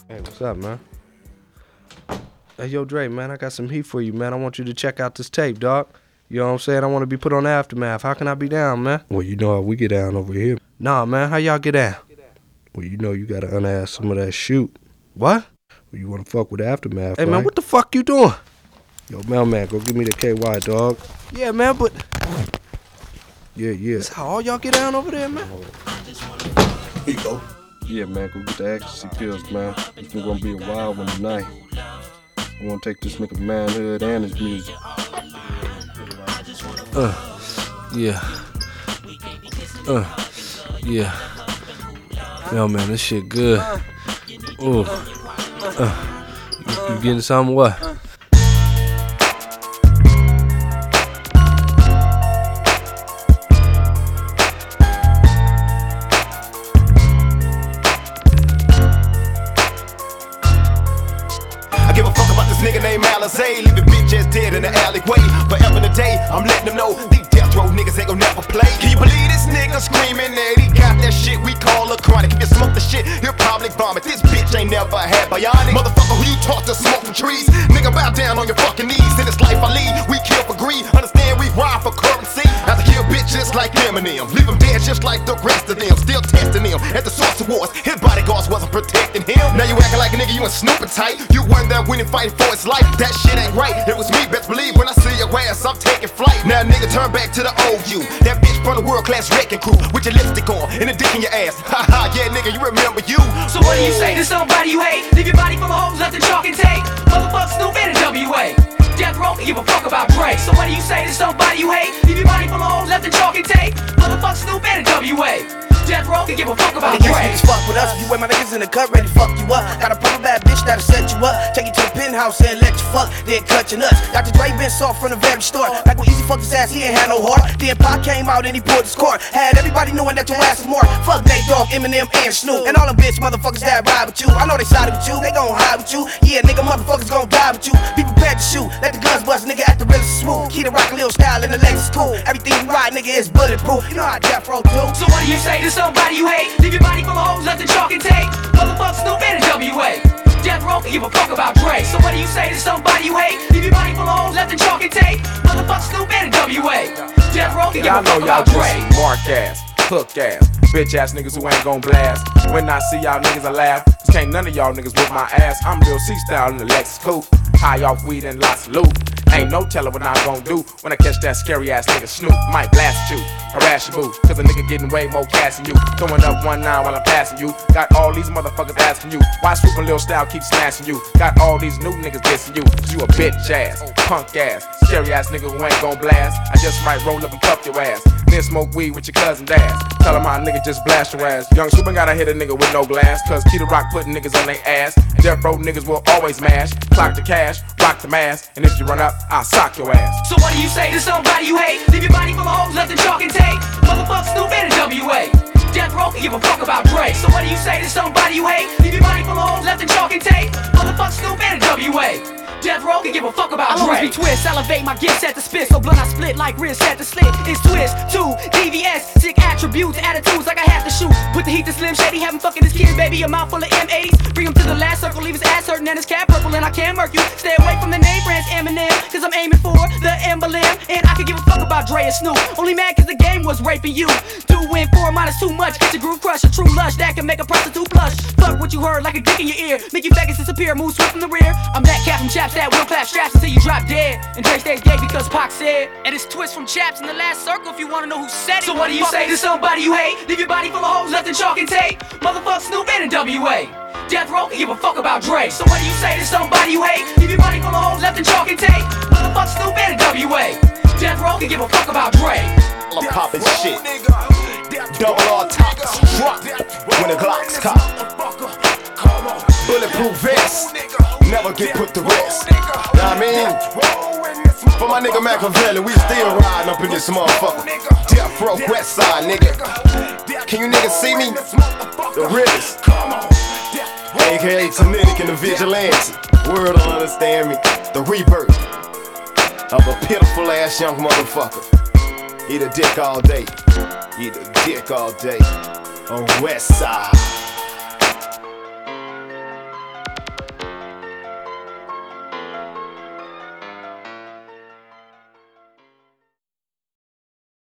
Hey, what's up, man? Hey, yo, Dre, man, I got some heat for you, man. I want you to check out this tape, dog. You know what I'm saying? I want to be put on the Aftermath. How can I be down, man? Well, you know how we get down over here. Nah, man, how y'all get down? Well, you know you gotta unass some of that shoot. What? Well, you wanna fuck with the Aftermath, hey, right? Man, what the fuck you doing? Yo, mailman, go give me the KY, dog. Yeah, man, but... Yeah. That's how all y'all get down over there, man? Here you go. Yeah, man, go get the ecstasy pills, man. It's gonna be a wild one tonight. I wanna take this nigga manhood and his music. Yeah. Yo, man, this shit good. Ooh. You getting something, what? I give a fuck about this nigga named Alizé. Leave the bitch ass dead in the alleyway. Forever today, I'm letting them know these death row niggas ain't gon' never play. Can you believe this nigga screaming that he got that shit we call a chronic? If you smoke the shit, he'll probably vomit. This bitch ain't never had bionic. Motherfucker, who you taught to smoke from trees? Nigga, bow down on your fucking knees. In this life I lead, we kill for greed. Understand we ride for currency. Have to kill bitches like Eminem. Leave them dead just like the rest of them. Still testing him at the source of wars. His bodyguards wasn't protecting him. Now you acting like a nigga, you and Snoopin' tight. You weren't there winning, fighting for his life. That shit ain't right. It was me, best believe when I see your ass, I'm taking flight. Now nigga, turn back to the old you. That bitch from the world-class wrecking crew with your lipstick on and a dick in your ass. Haha, yeah nigga, you remember you. So what do you say to somebody you hate? Leave your body full of holes left in chalk and tape. Motherfucker Snoop and WA. Death Row can give a fuck about Dre. So what do you say to somebody you hate? Leave your body full of holes left in chalk and tape. Motherfucker Snoop and WA. Death Row can give a fuck about Dre. Niggas fuck with us, you wear my niggas in the cut, ready to fuck you up. Got a proper bad bitch that'll set you up. Take you to the penthouse and let you fuck, then cut your nuts. Dr. Dre been soft from the very start. Like when Easy fucked his ass, he ain't had no heart. Then Pac came out and he pulled his court. Had everybody knowing that your ass is more. Fuck Nate Dogg, Eminem, and Snoop. And all them bitch motherfuckers that ride with you. I know they sided with you, they gon' hide with you. Yeah, nigga, motherfuckers gon' die with you. Be prepared to shoot, let the guns bust, nigga, at the realest smooth. Keep the rock a little style in the Lexus cool. Everything you ride, nigga, is bulletproof. You know how Death Row do. So what do you say to somebody you hate? Leave your body full of holes left in chalk and tape. Motherfucker Snoop and WA. Death Row can give a fuck about Dre. So what do you say to somebody you hate? Leave your body full of holes left in chalk and tape. Motherfucker Snoop and WA. Death Row can give a fuck about Dre. Mark ass, hook ass, bitch ass niggas who ain't gon' blast. When I see y'all niggas I laugh, cause can't none of y'all niggas whip my ass. I'm Lil C style in the Lexus coupe, high off weed and lots of loot. Ain't no telling what I'm gon' do when I catch that scary ass nigga Snoop. Might blast you, harass your boo, cause a nigga getting way more cash than you. Throwing up 1-9 while I'm passing you. Got all these motherfuckers asking you why Swoop and Lil Style keep smashing you. Got all these new niggas dissing you, cause you a bitch ass, punk ass, scary ass nigga who ain't gon' blast. I just might roll up and cuff your ass, then smoke weed with your cousin Daz. Tell him my nigga just blast your ass. Young Swoop ain't gotta hit a nigga with no glass, cause Key the Rock putting niggas on they ass. And Death Row niggas will always mash. Clock the cash, rock the mask, and if you run up, I'll sock your ass. So what do you say to somebody you hate? Leave your body full of holes left in chalk and tape. Motherfucker Snoop and WA. Death Row can give a fuck about Dre. So what do you say to somebody you hate? Leave your body full of holes left in chalk and tape. Motherfucker Snoop and WA. Death Row can give a fuck about Dre. I'll always be twist, elevate my gifts at the spit. So blunt I split like wrist at the slit. It's twist, 2, DVS, sick attributes, attitudes like I have to shoot. Put the heat to Slim Shady, have him fucking his kids, baby, a mouth full of M80s. Bring him to the last circle, leave his ass hurting and his cat purple. And I can't murk you, stay away from the name brands Eminem, cause I'm aiming for the emblem. And I could give a fuck about Dre and Snoop. Only mad cause the game was raping you. 2 win 4 minus too much, get your groove crush. A true lush that can make a prostitute blush. Fuck what you heard like a dick in your ear. Make you faggots disappear, move swift from the rear. I'm that cat from Chaps that will clap straps until you drop dead. And Dre stays gay because Pac said. And it's twist from Chaps in the last circle if you wanna know who said it. So what do you say to somebody you hate? Leave your body full of holes left in chalk and tape. Motherfucker Snoop and WA. Death Row can give a fuck about Dre. So what do you say to somebody you hate? Leave your body full of holes left in chalk and tape. Motherfucker Snoop and WA. Death Row can give a fuck about Dre. I'm poppin' shit. Double R tops drop when the Glocks cop. Bulletproof vest, never get put to rest. Know what I mean? For my nigga Machiavelli, we still riding up in this motherfucker. Death Row West Side, nigga. Can you niggas see me? The realest. AKA Tanitic and the Vigilante. World don't understand me. The rebirth of a pitiful ass young motherfucker. Eat a dick all day. Eat a dick all day. On West Side.